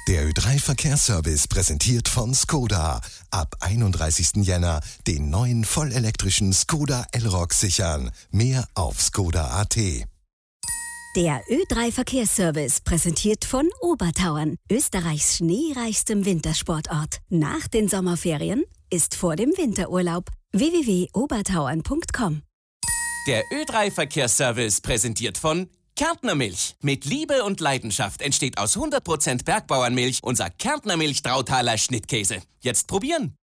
Der Ö3 Verkehrsservice präsentiert von Skoda. Ab 31. Jänner den neuen vollelektrischen Skoda Elroq sichern. Mehr auf skoda.at. Der Ö3 Verkehrsservice präsentiert von Obertauern, Österreichs schneereichstem Wintersportort. Nach den Sommerferien ist vor dem Winterurlaub. www.obertauern.com. Der Ö3 Verkehrsservice präsentiert von Kärntner Milch. Mit Liebe und Leidenschaft entsteht aus 100% Bergbauernmilch unser Kärntner Milch Trautaler Schnittkäse. Jetzt probieren!